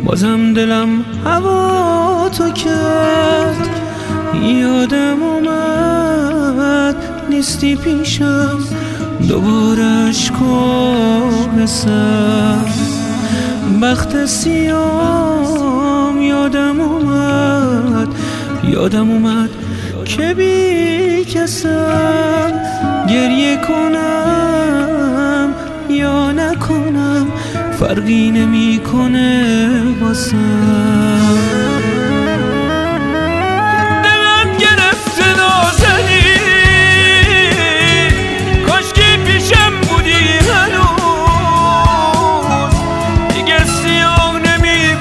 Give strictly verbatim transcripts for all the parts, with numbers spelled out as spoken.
بازم دلم هوا تو کرد. یادم اومد نیستی پیشم، دوباره اشکام سر بخت سیام. یادم اومد یادم اومد که بی کسم، گریه کنم یا نکنم فرقی نمیکنه واسم. دلم گرفته نازنی، کاشکی پیشم بودی هنوز. دیگه سیاه نمی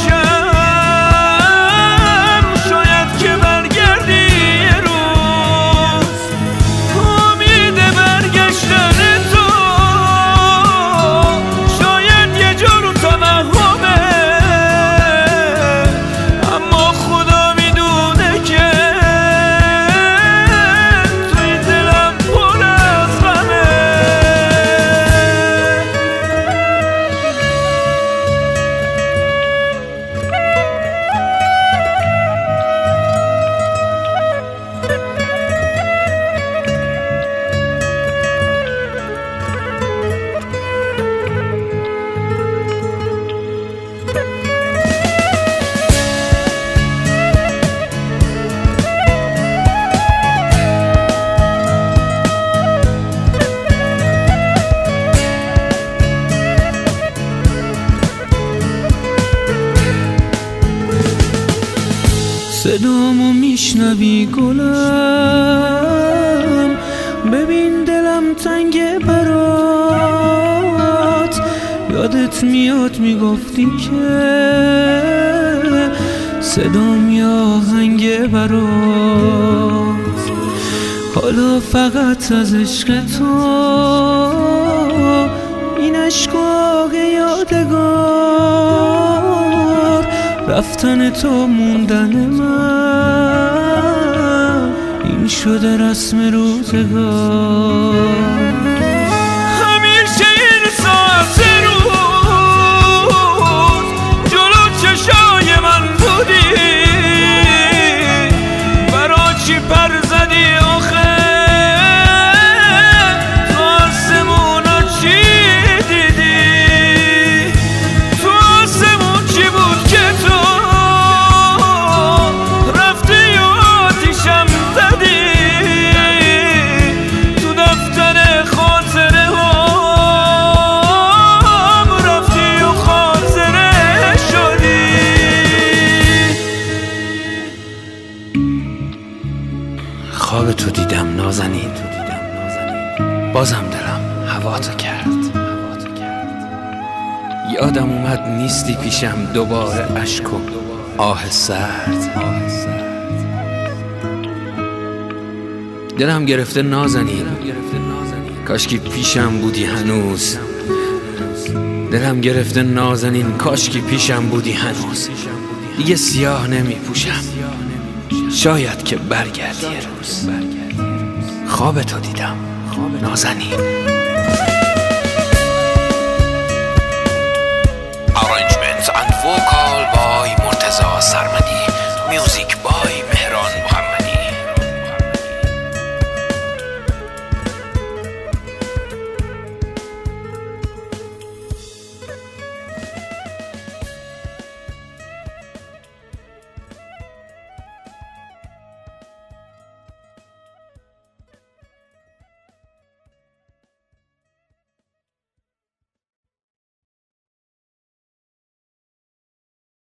پوشم، شاید که برگردی یه روز. امید برگشتن تو شاید یه جور توهمه، اما خدا میدونه که توی دلم پر از غمه. صدامو میشنوی گلم، ببین دلم تنگه برات. یادت میاد میگفتی که صدام یا آهنگه برات. حالا فقط از عشق تو این اشکاق یادگار، رفتن تو موندن من، این شده رسم روزگار. همیشه این ساعت روز جلو چشای من بودی، برا چی پر زدی آخه؟ تو آسمونا چی دیدی؟ تو آسمون چی بود که تو خواب تو دیدم نازنین، بازم دلم هوا تو کرد. یادم اومد نیستی پیشم، دوباره اشک و آه سرد. دلم گرفته نازنین، کاشکی پیشم بودی هنوز. دلم گرفته نازنین، کاشکی پیشم بودی هنوز. دیگه سیاه نمی پوشم، شاید که برگردی یه روز. خواب تو دیدم نازنین. Arrangements and vocal